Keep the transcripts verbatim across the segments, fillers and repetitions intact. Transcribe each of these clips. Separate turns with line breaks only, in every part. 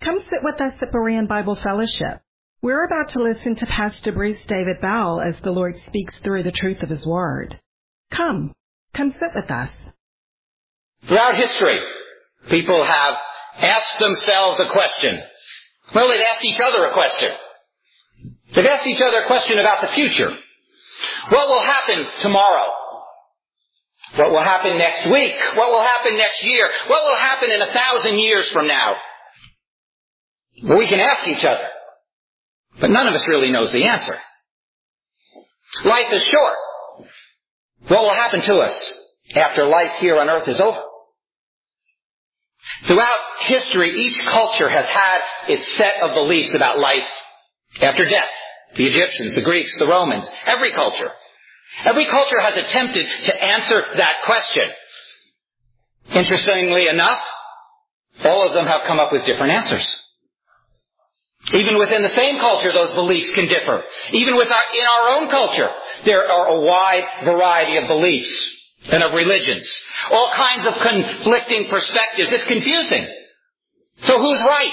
Come sit with us at Berean Bible Fellowship. We're about to listen to Pastor Bruce David Bowell as the Lord speaks through the truth of His Word. Come, come sit with us.
Throughout history, people have asked themselves a question. Well, they've asked each other a question. They've asked each other a question about the future. What will happen tomorrow? What will happen next week? What will happen next year? What will happen in a thousand years from now? Well, we can ask each other, but none of us really knows the answer. Life is short. What will happen to us after life here on earth is over? Throughout history, each culture has had its set of beliefs about life after death. The Egyptians, the Greeks, the Romans, every culture. Every culture has attempted to answer that question. Interestingly enough, all of them have come up with different answers. Even within the same culture, those beliefs can differ. Even with our, in our own culture, there are a wide variety of beliefs and of religions. All kinds of conflicting perspectives. It's confusing. So who's right?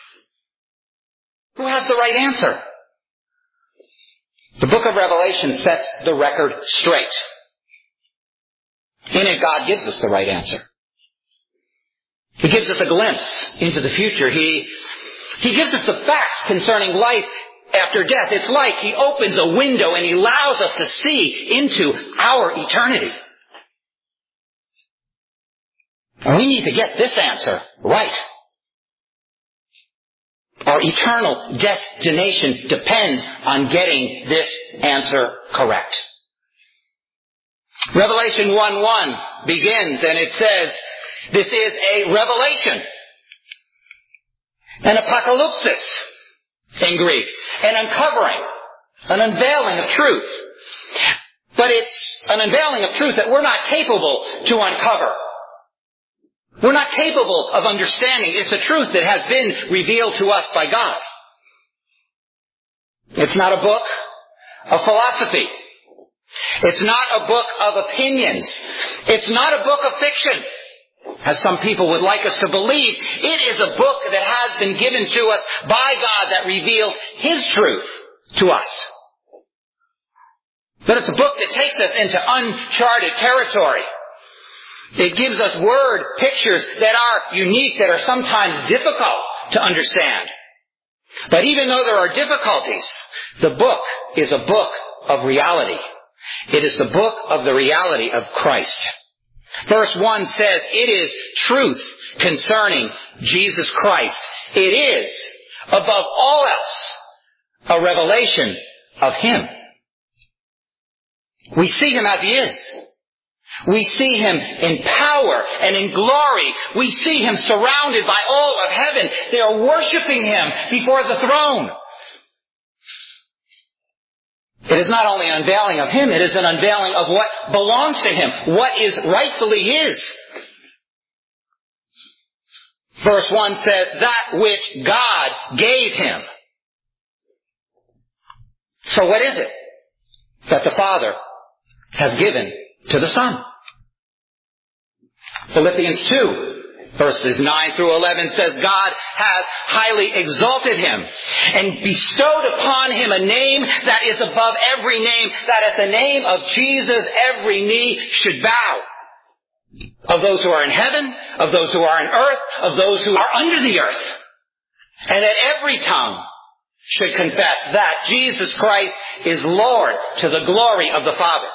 Who has the right answer? The book of Revelation sets the record straight. In it, God gives us the right answer. He gives us a glimpse into the future. He, he gives us the facts concerning life after death. It's like He opens a window and He allows us to see into our eternity. And we need to get this answer right. Our eternal destination depends on getting this answer correct. Revelation one one begins and it says, this is a revelation, an apocalypsis in Greek, an uncovering, an unveiling of truth. But it's an unveiling of truth that we're not capable to uncover. We're not capable of understanding. It's a truth that has been revealed to us by God. It's not a book of philosophy. It's not a book of opinions. It's not a book of fiction, as some people would like us to believe. It is a book that has been given to us by God that reveals His truth to us. But it's a book that takes us into uncharted territory. It gives us word pictures that are unique, that are sometimes difficult to understand. But even though there are difficulties, the book is a book of reality. It is the book of the reality of Christ. Verse one says, it is truth concerning Jesus Christ. It is, above all else, a revelation of Him. We see Him as He is. We see Him in power and in glory. We see Him surrounded by all of heaven. They are worshiping Him before the throne. It is not only an unveiling of Him, it is an unveiling of what belongs to Him, what is rightfully His. Verse one says, that which God gave Him. So what is it that the Father has given to the Son? Philippians two, verses nine through eleven says, God has highly exalted Him and bestowed upon Him a name that is above every name, that at the name of Jesus every knee should bow. Of those who are in heaven, of those who are on earth, of those who are under the earth. And that every tongue should confess that Jesus Christ is Lord, to the glory of the Father.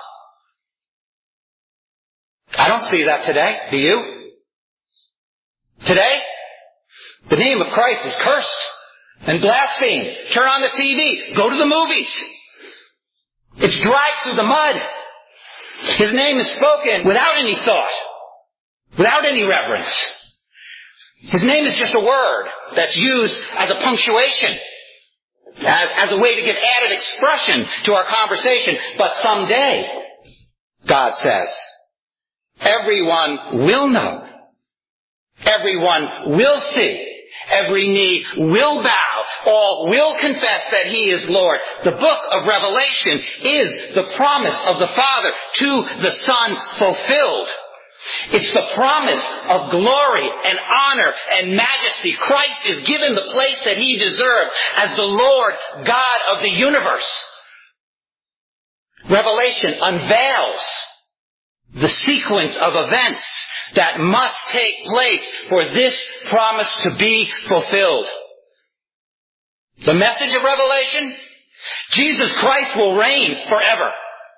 I don't see that today. Do you? Today, the name of Christ is cursed and blasphemed. Turn on the T V. Go to the movies. It's dragged through the mud. His name is spoken without any thought, without any reverence. His name is just a word that's used as a punctuation, as, as a way to give added expression to our conversation. But someday, God says, everyone will know. Everyone will see. Every knee will bow. All will confess that He is Lord. The book of Revelation is the promise of the Father to the Son fulfilled. It's the promise of glory and honor and majesty. Christ is given the place that he deserved as the Lord God of the universe. Revelation unveils the sequence of events that must take place for this promise to be fulfilled. The message of Revelation: Jesus Christ will reign forever.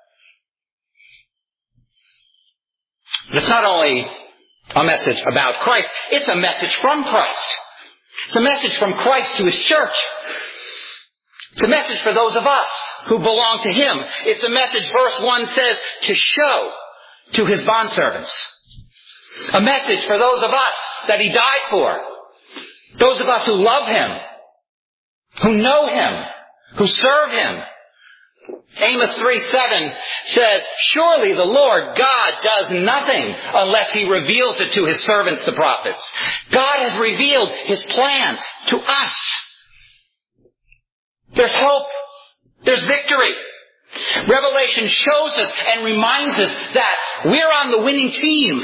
But it's not only a message about Christ, it's a message from Christ. It's a message from Christ to his church. It's a message for those of us who belong to him. It's a message, verse one says, to show to his bondservants. A message for those of us that he died for. Those of us who love him, who know him, who serve him. Amos three seven says, surely the Lord God does nothing unless he reveals it to his servants, the prophets. God has revealed his plan to us. There's hope. There's victory. Revelation shows us and reminds us that we're on the winning team.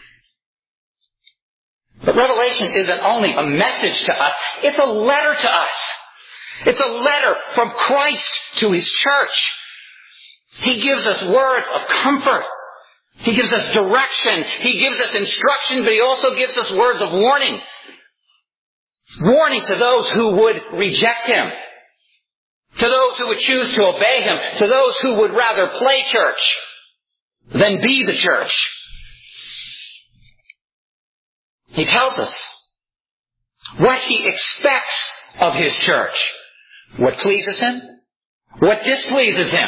But Revelation isn't only a message to us, it's a letter to us. It's a letter from Christ to his church. He gives us words of comfort. He gives us direction. He gives us instruction, but he also gives us words of warning. Warning to those who would reject him. To those who would choose to obey him. To those who would rather play church than be the church. He tells us what he expects of his church. What pleases him? What displeases him?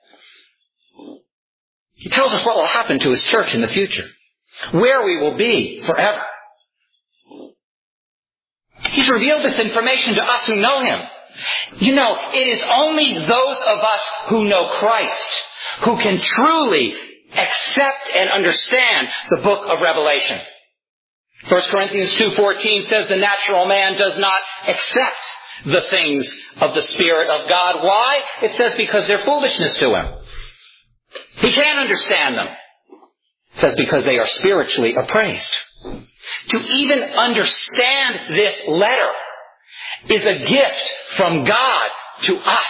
He tells us what will happen to his church in the future. Where we will be forever. He's revealed this information to us who know him. You know, it is only those of us who know Christ who can truly accept and understand the book of Revelation. First Corinthians two fourteen says the natural man does not accept the things of the Spirit of God. Why? It says because they're foolishness to him. He can't understand them. It says because they are spiritually appraised. To even understand this letter is a gift from God to us.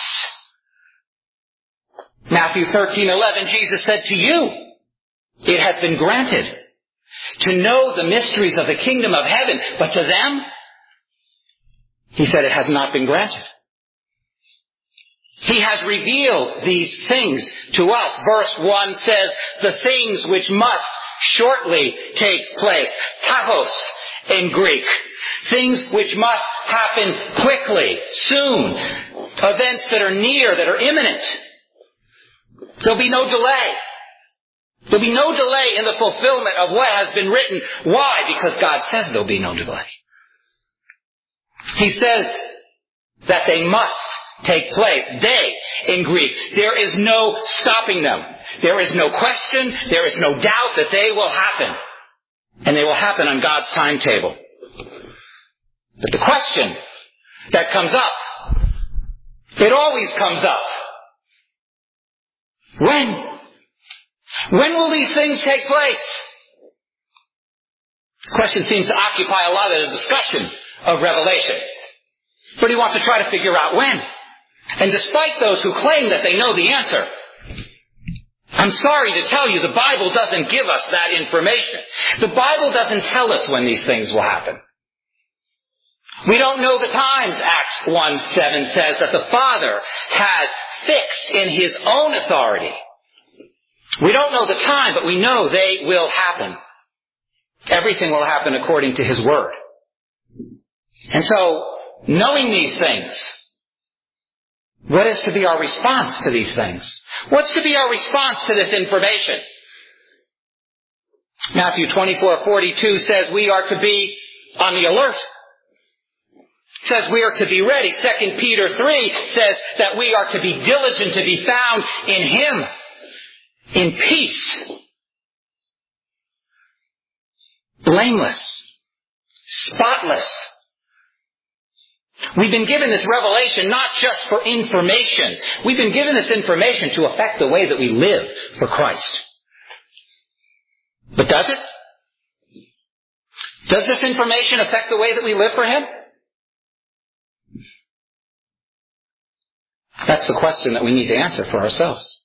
Matthew thirteen eleven, Jesus said, to you it has been granted to know the mysteries of the kingdom of heaven, but to them, he said, it has not been granted. He has revealed these things to us. Verse one says, the things which must shortly take place. Tachos in Greek. Things which must happen quickly, soon. Events that are near, that are imminent. There'll be no delay. There'll be no delay in the fulfillment of what has been written. Why? Because God says there'll be no delay. He says that they must take place. They, in Greek. There is no stopping them. There is no question. There is no doubt that they will happen. And they will happen on God's timetable. But the question that comes up, it always comes up. When? When will these things take place? The question seems to occupy a lot of the discussion of Revelation. But he wants to try to figure out when. And despite those who claim that they know the answer, I'm sorry to tell you, the Bible doesn't give us that information. The Bible doesn't tell us when these things will happen. We don't know the times, Acts one seven says, that the Father has fixed in his own authority. We don't know the time, but we know they will happen. Everything will happen according to his word. And so, knowing these things, what is to be our response to these things? What's to be our response to this information? Matthew twenty-four forty-two says we are to be on the alert. It says we are to be ready. Second Peter three says that we are to be diligent to be found in him, in peace, blameless, spotless. We've been given this revelation not just for information. We've been given this information to affect the way that we live for Christ. But does it? Does this information affect the way that we live for Him? That's the question that we need to answer for ourselves.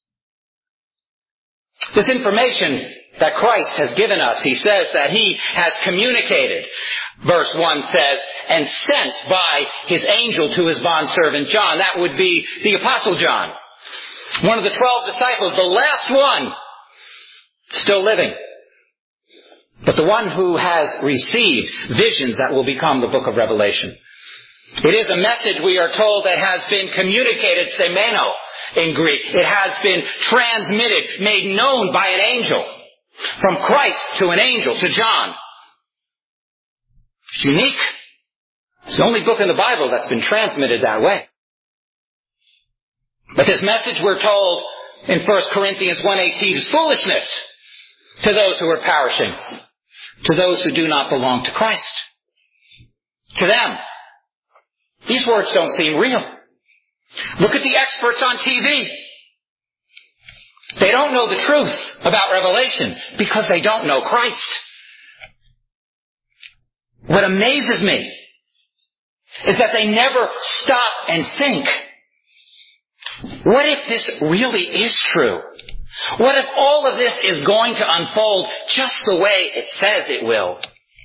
This information that Christ has given us, He says that He has communicated, verse one says, and sent by His angel to His bondservant John. That would be the Apostle John, one of the twelve disciples, the last one, still living, but the one who has received visions that will become the book of Revelation. It is a message, we are told, that has been communicated, semeno in Greek. It has been transmitted, made known by an angel, from Christ to an angel, to John. It's unique. It's the only book in the Bible that's been transmitted that way. But this message, we're told in First Corinthians one eighteen, is foolishness to those who are perishing, to those who do not belong to Christ. To them, these words don't seem real. Look at the experts on T V. They don't know the truth about Revelation because they don't know Christ. What amazes me is that they never stop and think, what if this really is true? What if all of this is going to unfold just the way it says it will?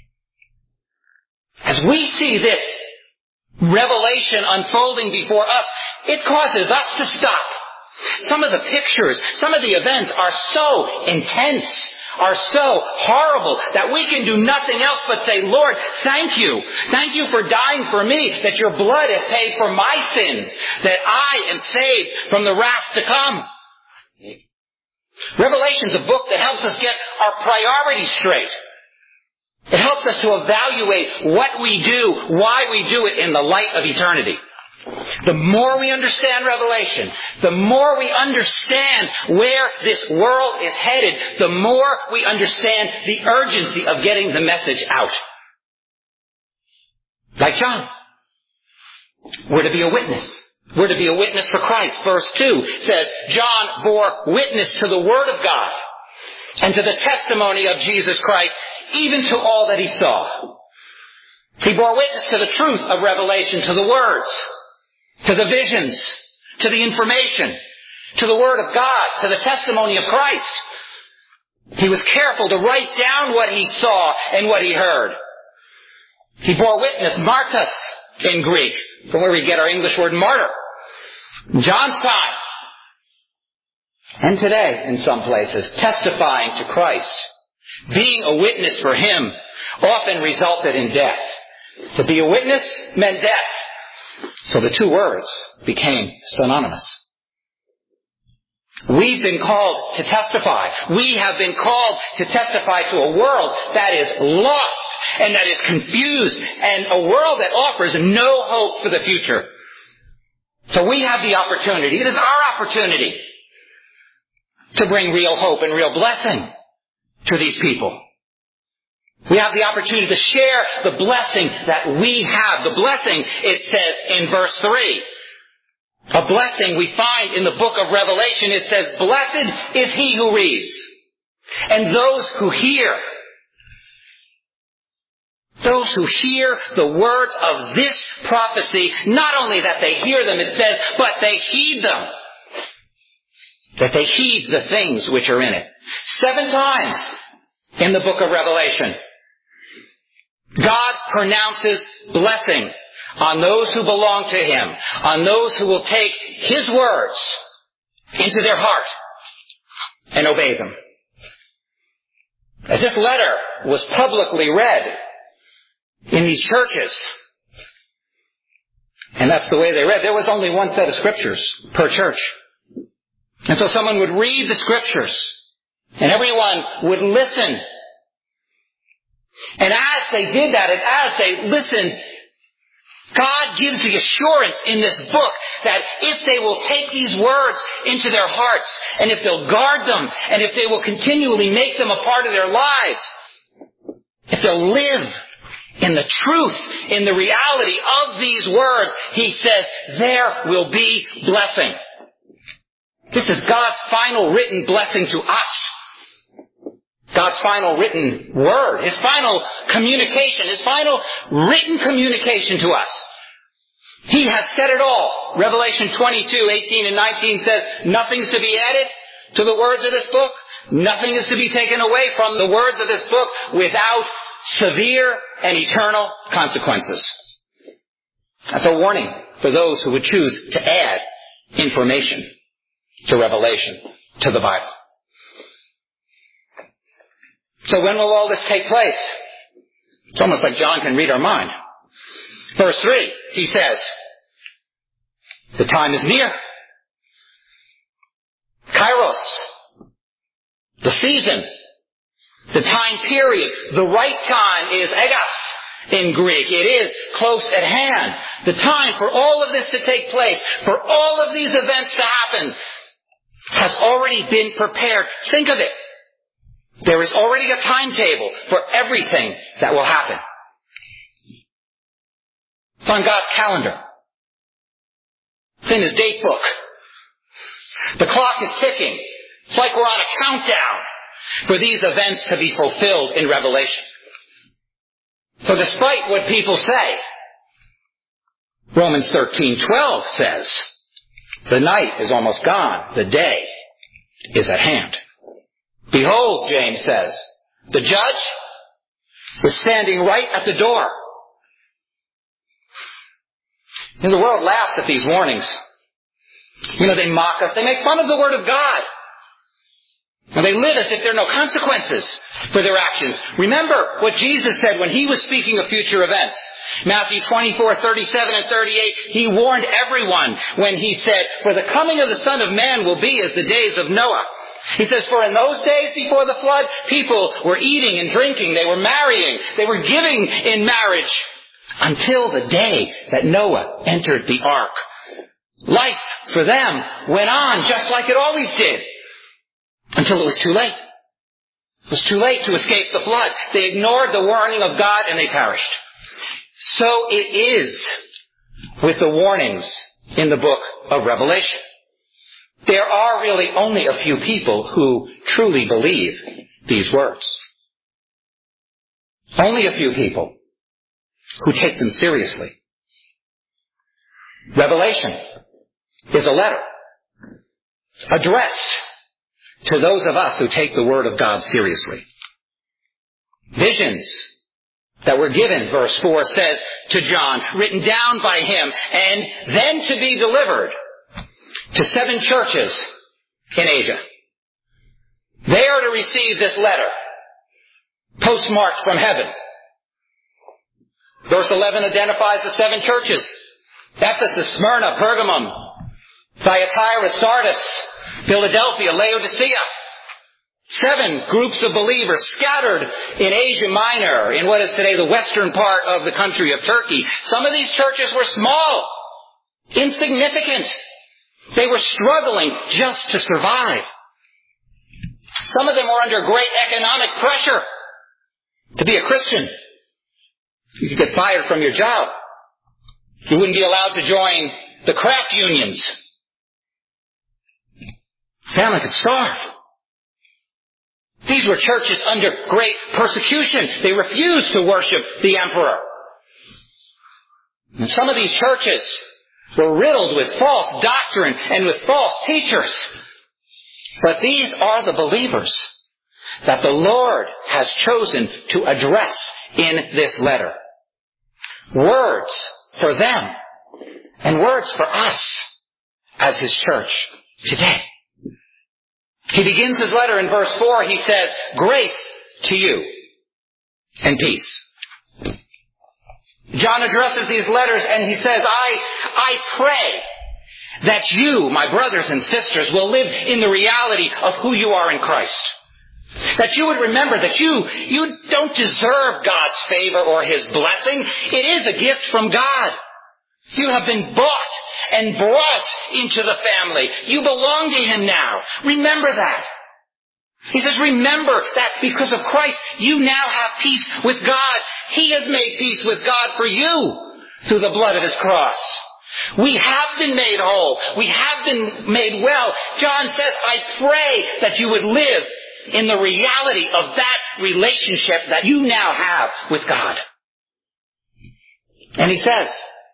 As we see this revelation unfolding before us, it causes us to stop. Some of the pictures, some of the events are so intense, are so horrible, that we can do nothing else but say, Lord, thank you. Thank you for dying for me, that your blood has paid for my sins, that I am saved from the wrath to come. Revelation's a book that helps us get our priorities straight. It helps us to evaluate what we do, why we do it in the light of eternity. The more we understand Revelation, the more we understand where this world is headed, the more we understand the urgency of getting the message out. Like John, we're to be a witness. We're to be a witness for Christ. Verse two says, John bore witness to the Word of God and to the testimony of Jesus Christ, even to all that he saw. He bore witness to the truth of Revelation, to the words, to the visions, to the information, to the Word of God, to the testimony of Christ. He was careful to write down what he saw and what he heard. He bore witness, martos in Greek, from where we get our English word martyr. John's time, and today in some places, testifying to Christ, being a witness for him, often resulted in death. To be a witness meant death. So the two words became synonymous. We've been called to testify. We have been called to testify to a world that is lost and that is confused, and a world that offers no hope for the future. So we have the opportunity, it is our opportunity, to bring real hope and real blessing to these people. We have the opportunity to share the blessing that we have. The blessing, it says in verse three. A blessing we find in the book of Revelation. It says, blessed is he who reads, and those who hear. Those who hear the words of this prophecy, not only that they hear them, it says, but they heed them. That they heed the things which are in it. Seven times in the book of Revelation, God pronounces blessing on those who belong to Him, on those who will take His words into their heart and obey them. As this letter was publicly read in these churches, and that's the way they read, there was only one set of scriptures per church. And so someone would read the scriptures, and everyone would listen. And as they did that, and as they listened, God gives the assurance in this book that if they will take these words into their hearts, and if they'll guard them, and if they will continually make them a part of their lives, if they'll live in the truth, in the reality of these words, He says, there will be blessing. This is God's final written blessing to us. God's final written word, His final communication, His final written communication to us. He has said it all. Revelation twenty-two, eighteen and nineteen says, nothing's to be added to the words of this book. Nothing is to be taken away from the words of this book without severe and eternal consequences. That's a warning for those who would choose to add information to Revelation, to the Bible. So when will all this take place? It's almost like John can read our mind. Verse three, he says, the time is near. Kairos, the season, the time period, the right time is egas in Greek. It is close at hand. The time for all of this to take place, for all of these events to happen, has already been prepared. Think of it. There is already a timetable for everything that will happen. It's on God's calendar. It's in His date book. The clock is ticking. It's like we're on a countdown for these events to be fulfilled in Revelation. So despite what people say, Romans thirteen twelve says, the night is almost gone. The day is at hand. Behold, James says, the judge is standing right at the door. And the world laughs at these warnings. You know, they mock us. They make fun of the Word of God. And they live as if there are no consequences for their actions. Remember what Jesus said when He was speaking of future events. Matthew twenty-four, thirty-seven and thirty-eight, He warned everyone when He said, for the coming of the Son of Man will be as the days of Noah. He says, for in those days before the flood, people were eating and drinking, they were marrying, they were giving in marriage, until the day that Noah entered the ark. Life for them went on just like it always did, until it was too late. It was too late to escape the flood. They ignored the warning of God and they perished. So it is with the warnings in the book of Revelation. There are really only a few people who truly believe these words. Only a few people who take them seriously. Revelation is a letter addressed to those of us who take the Word of God seriously. Visions that were given, verse four says, to John, written down by him, and then to be delivered to seven churches in Asia. They are to receive this letter, postmarked from heaven. Verse eleven identifies the seven churches: Ephesus, Smyrna, Pergamum, Thyatira, Sardis, Philadelphia, Laodicea. Seven groups of believers scattered in Asia Minor, in what is today the western part of the country of Turkey. Some of these churches were small, insignificant. They were struggling just to survive. Some of them were under great economic pressure to be a Christian. You could get fired from your job. You wouldn't be allowed to join the craft unions. Family could starve. These were churches under great persecution. They refused to worship the emperor. And some of these churches were riddled with false doctrine and with false teachers. But these are the believers that the Lord has chosen to address in this letter. Words for them and words for us as His church today. He begins his letter in verse four. He says, grace to you and peace. John addresses these letters and he says, I, I pray that you, my brothers and sisters, will live in the reality of who you are in Christ. That you would remember that you, you don't deserve God's favor or His blessing. It is a gift from God. You have been bought and brought into the family. You belong to Him now. Remember that. He says, remember that because of Christ, you now have peace with God. He has made peace with God for you through the blood of His cross. We have been made whole. We have been made well. John says, I pray that you would live in the reality of that relationship that you now have with God. And he says,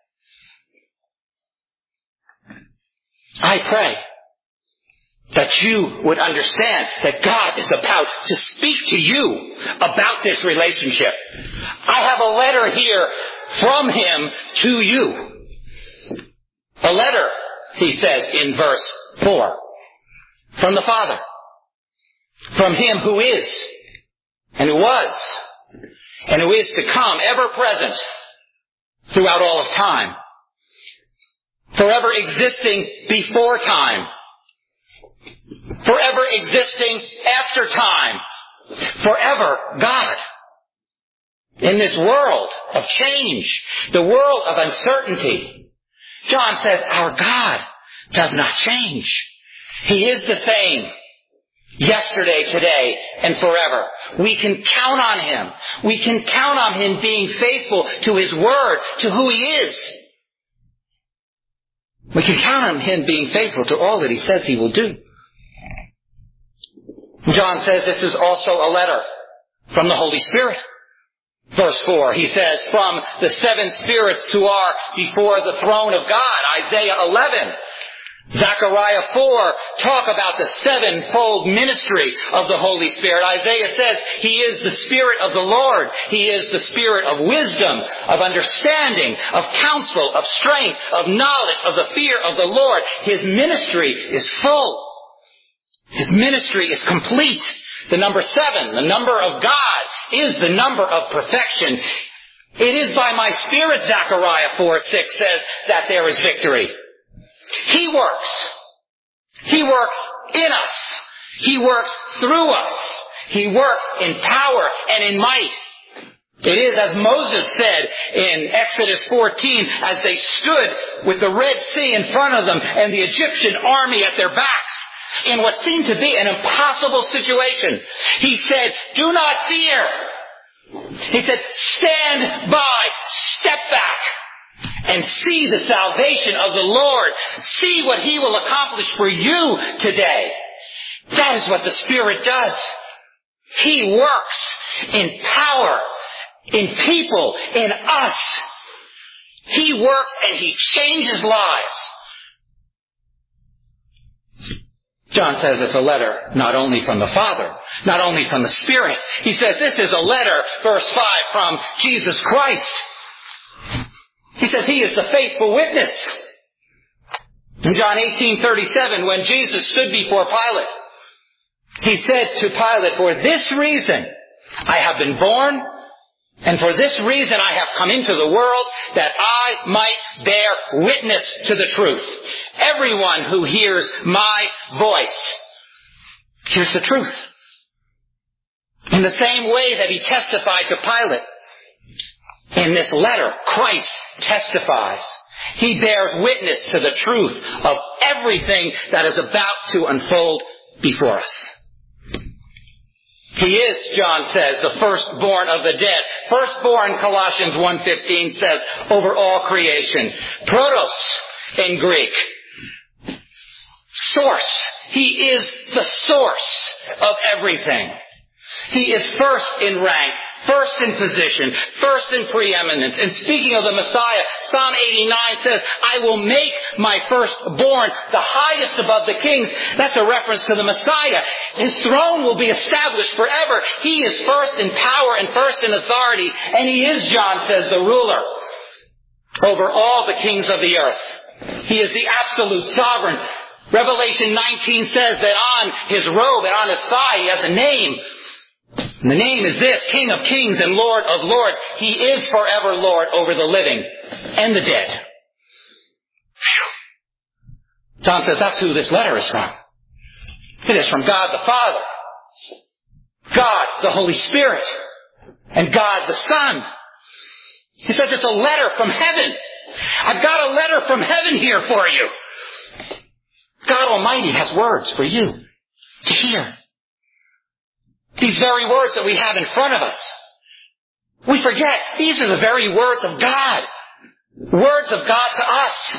I pray that you would understand that God is about to speak to you about this relationship. I have a letter here from him to you. A letter, he says in verse four, from the Father, from him who is, and who was, and who is to come, ever present throughout all of time, forever existing before time, forever existing after time, forever God. In this world of change, the world of uncertainty, John says our God does not change. He is the same yesterday, today, and forever. We can count on him. We can count on him being faithful to his word, to who he is. We can count on him being faithful to all that he says he will do. John says this is also a letter from the Holy Spirit. Verse four, he says, from the seven spirits who are before the throne of God. Isaiah eleven. Zechariah four talk about the sevenfold ministry of the Holy Spirit. Isaiah says he is the Spirit of the Lord. He is the Spirit of wisdom, of understanding, of counsel, of strength, of knowledge, of the fear of the Lord. His ministry is full. His ministry is complete. The number seven, the number of God, is the number of perfection. It is by my Spirit, Zechariah four six says, that there is victory. He works. He works in us. He works through us. He works in power and in might. It is as Moses said in Exodus fourteen, as they stood with the Red Sea in front of them and the Egyptian army at their backs, in what seemed to be an impossible situation. He said, do not fear. He said, stand by, step back, and see the salvation of the Lord. See what he will accomplish for you today. That is what the Spirit does. He works in power, in people, in us. He works and he changes lives. John says it's a letter not only from the Father, not only from the Spirit. He says this is a letter, verse five, from Jesus Christ. He says he is the faithful witness. In John eighteen thirty-seven, when Jesus stood before Pilate, he said to Pilate, for this reason I have been born, and for this reason I have come into the world, that I might bear witness to the truth. Everyone who hears my voice hears the truth. In the same way that he testified to Pilate, in this letter, Christ testifies. He bears witness to the truth of everything that is about to unfold before us. He is, John says, the firstborn of the dead. Firstborn, Colossians one fifteen says, over all creation. Protos in Greek. Source. He is the source of everything. He is first in rank, first in position, first in preeminence. And speaking of the Messiah, Psalm eighty-nine says, I will make my firstborn the highest above the kings. That's a reference to the Messiah. His throne will be established forever. He is first in power and first in authority. And he is, John says, the ruler over all the kings of the earth. He is the absolute sovereign. Revelation nineteen says that on his robe and on his thigh he has a name. And the name is this, King of Kings and Lord of Lords. He is forever Lord over the living and the dead. Whew. John says that's who this letter is from. It is from God the Father, God the Holy Spirit, and God the Son. He says it's a letter from heaven. I've got a letter from heaven here for you. God Almighty has words for you to hear. These very words that we have in front of us. We forget these are the very words of God. Words of God to us.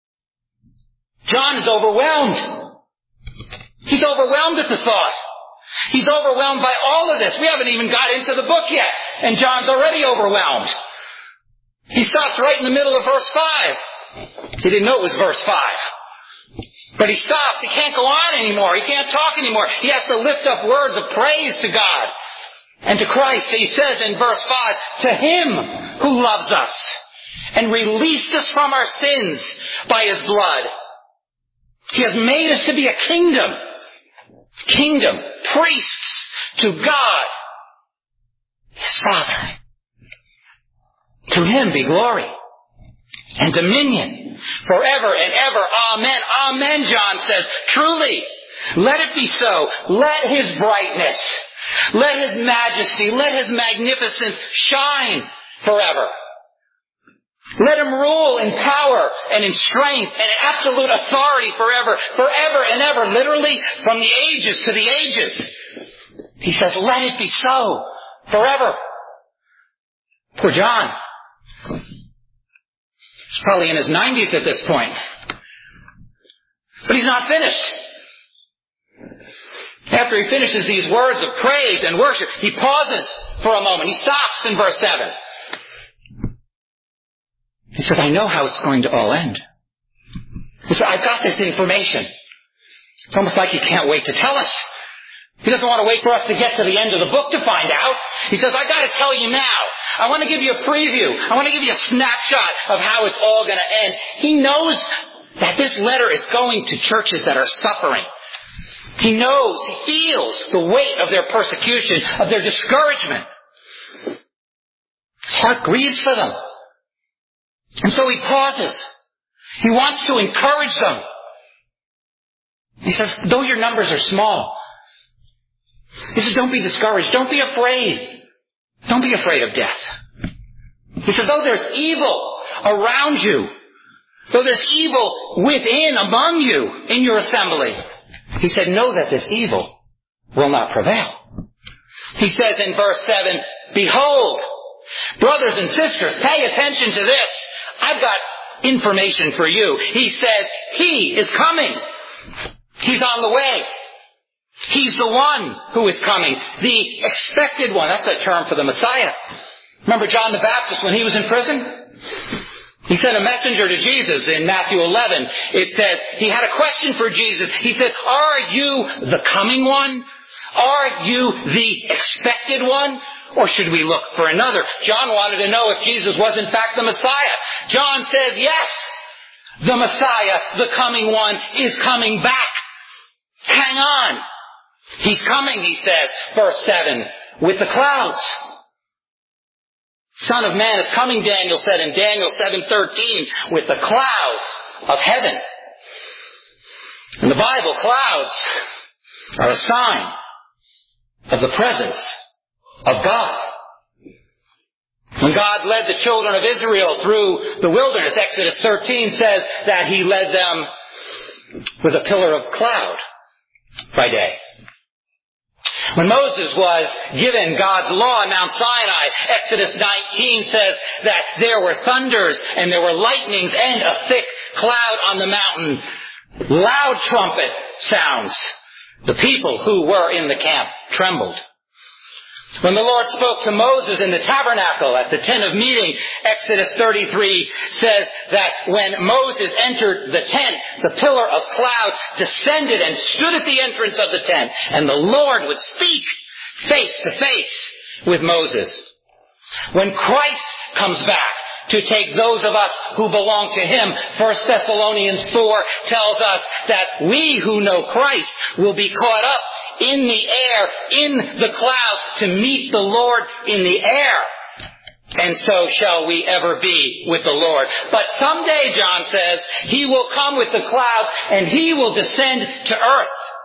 John is overwhelmed. He's overwhelmed at the thought He's overwhelmed by all of this. We haven't even got into the book yet, and John's already overwhelmed. He stops right in the middle of verse five. He didn't know it was verse five. But he stops. He can't go on anymore. He can't talk anymore. He has to lift up words of praise to God and to Christ. He says in verse five, to Him who loves us and released us from our sins by His blood. He has made us to be a kingdom. Kingdom. Priests to God, His Father. To Him be glory and dominion forever and ever. Amen. Amen, John says. Truly, let it be so. Let His brightness, let His majesty, let His magnificence shine forever. Let Him rule in power and in strength and in absolute authority forever, forever and ever, literally from the ages to the ages. He says, let it be so forever. Poor John. He's probably in his nineties at this point. But he's not finished. After he finishes these words of praise and worship, he pauses for a moment. He stops in verse seven. He said, I know how it's going to all end. He said, I've got this information. It's almost like he can't wait to tell us. He doesn't want to wait for us to get to the end of the book to find out. He says, I've got to tell you now. I want to give you a preview. I want to give you a snapshot of how it's all going to end. He knows that this letter is going to churches that are suffering. He knows, he feels the weight of their persecution, of their discouragement. His heart grieves for them. And so he pauses. He wants to encourage them. He says, though your numbers are small, he says, don't be discouraged. Don't be afraid. Don't be afraid of death. He says, though there's evil around you, though there's evil within, among you, in your assembly, he said, know that this evil will not prevail. He says in verse seven, behold, brothers and sisters, pay attention to this. I've got information for you. He says, He is coming. He's on the way. He's the one who is coming. The expected one. That's a term for the Messiah. Remember John the Baptist when he was in prison? He sent a messenger to Jesus in Matthew eleven. It says, he had a question for Jesus. He said, are you the coming one? Are you the expected one? Or should we look for another? John wanted to know if Jesus was in fact the Messiah. John says, yes, the Messiah, the coming one, is coming back. Hang on. He's coming, he says, verse seven, with the clouds. Son of Man is coming, Daniel said in Daniel seven thirteen, with the clouds of heaven. In the Bible, clouds are a sign of the presence of God. When God led the children of Israel through the wilderness, Exodus thirteen says that He led them with a pillar of cloud by day. When Moses was given God's law on Mount Sinai, Exodus nineteen says that there were thunders and there were lightnings and a thick cloud on the mountain. Loud trumpet sounds. The people who were in the camp trembled. When the Lord spoke to Moses in the tabernacle at the tent of meeting, Exodus thirty-three says that when Moses entered the tent, the pillar of cloud descended and stood at the entrance of the tent, and the Lord would speak face to face with Moses. When Christ comes back to take those of us who belong to Him, First Thessalonians four tells us that we who know Christ will be caught up in the air, in the clouds, to meet the Lord in the air. And so shall we ever be with the Lord. But someday, John says, He will come with the clouds and He will descend to earth.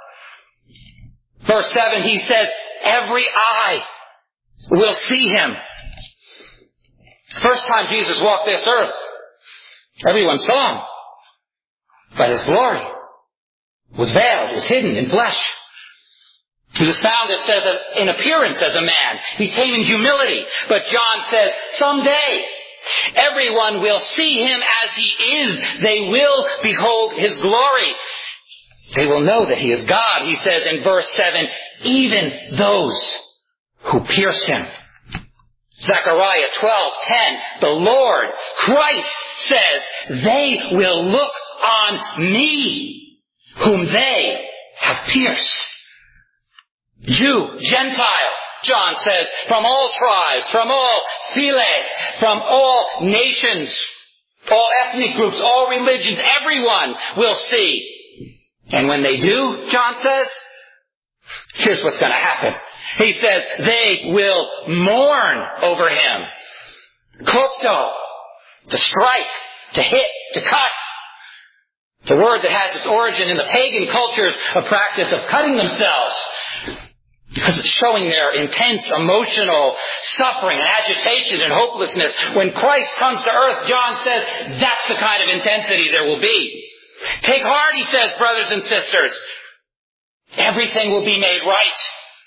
Verse seven, he says, every eye will see Him. First time Jesus walked this earth, everyone saw Him. But His glory was veiled, was hidden in flesh. He was found, it says, in appearance as a man. He came in humility. But John says, someday, everyone will see Him as He is. They will behold His glory. They will know that he is God. He says in verse seven, even those who pierced him. Zechariah twelve ten, the Lord, Christ says, they will look on me, whom they have pierced. Jew, Gentile, John says, from all tribes, from all phylai, from all nations, all ethnic groups, all religions, everyone will see. And when they do, John says, here's what's going to happen. He says, they will mourn over him. Kopto, to strike, to hit, to cut. The word that has its origin in the pagan cultures, a practice of cutting themselves. Because it's showing their intense emotional suffering and agitation and hopelessness. When Christ comes to earth, John says, that's the kind of intensity there will be. Take heart, he says, brothers and sisters. Everything will be made right.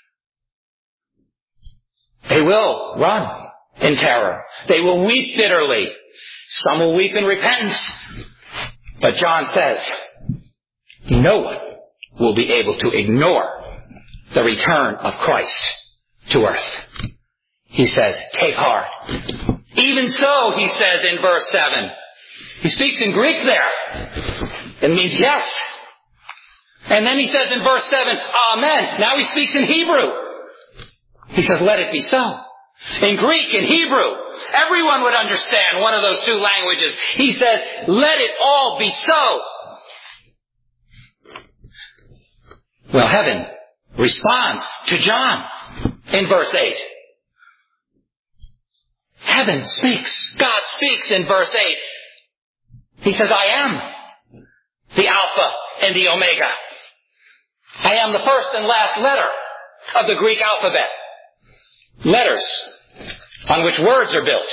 They will run in terror. They will weep bitterly. Some will weep in repentance. But John says, no one will be able to ignore the return of Christ to earth. He says, take heart. Even so, he says in verse seven. He speaks in Greek there. It means yes. And then he says in verse seven, amen. Now he speaks in Hebrew. He says, let it be so. In Greek, in Hebrew, everyone would understand one of those two languages. He says, let it all be so. Well, heaven responds to John in verse eight. Heaven speaks. God speaks in verse eight. He says, I am the Alpha and the Omega. I am the first and last letter of the Greek alphabet. Letters on which words are built.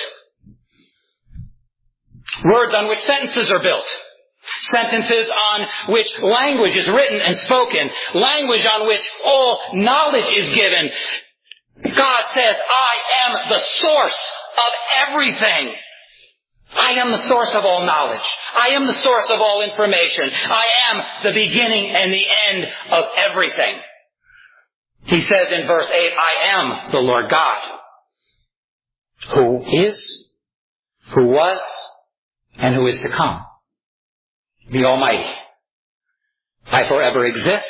Words on which sentences are built. Sentences on which language is written and spoken. Language on which all knowledge is given. God says, I am the source of everything. I am the source of all knowledge. I am the source of all information. I am the beginning and the end of everything. He says in verse eight, I am the Lord God, who is, who was, and who is to come, the Almighty. I forever exist.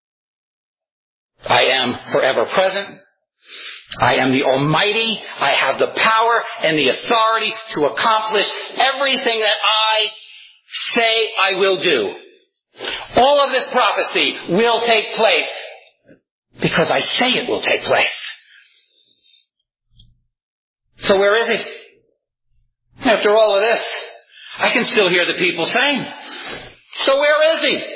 I am forever present. I am the Almighty. I have the power and the authority to accomplish everything that I say I will do. All of this prophecy will take place because I say it will take place. So where is he? After all of this, I can still hear the people saying, so where is he?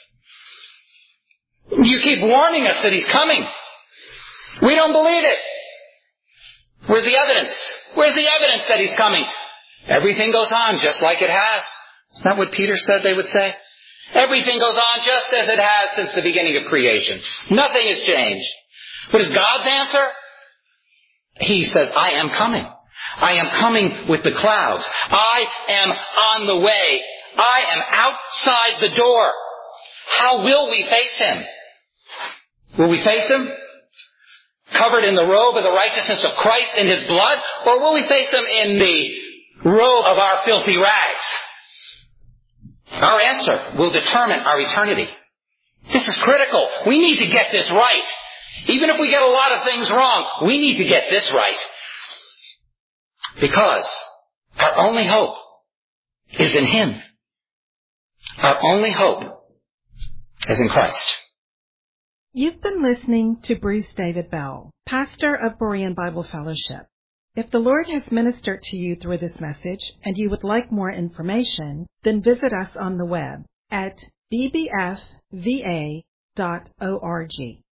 You keep warning us that he's coming. We don't believe it. Where's the evidence? Where's the evidence that he's coming? Everything goes on just like it has. Isn't that what Peter said they would say? Everything goes on just as it has since the beginning of creation. Nothing has changed. What is God's answer? He says, I am coming. I am coming with the clouds. I am on the way. I am outside the door. How will we face him? Will we face him covered in the robe of the righteousness of Christ in his blood? Or will we face him in the robe of our filthy rags? Our answer will determine our eternity. This is critical. We need to get this right. Even if we get a lot of things wrong, we need to get this right. Because our only hope is in him. Our only hope is in Christ.
You've been listening to Bruce David Bell, pastor of Berean Bible Fellowship. If the Lord has ministered to you through this message and you would like more information, then visit us on the web at b b f v a dot org.